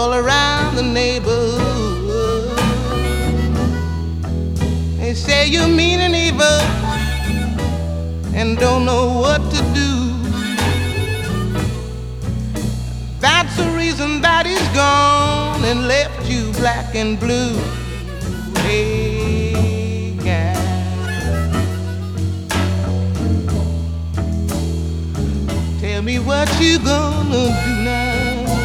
all around the neighborhood. They say you mean and evil and don't know what to do. That's the reason that he's gone and left you black and blue. Hey, gal, tell me what you gonna do now.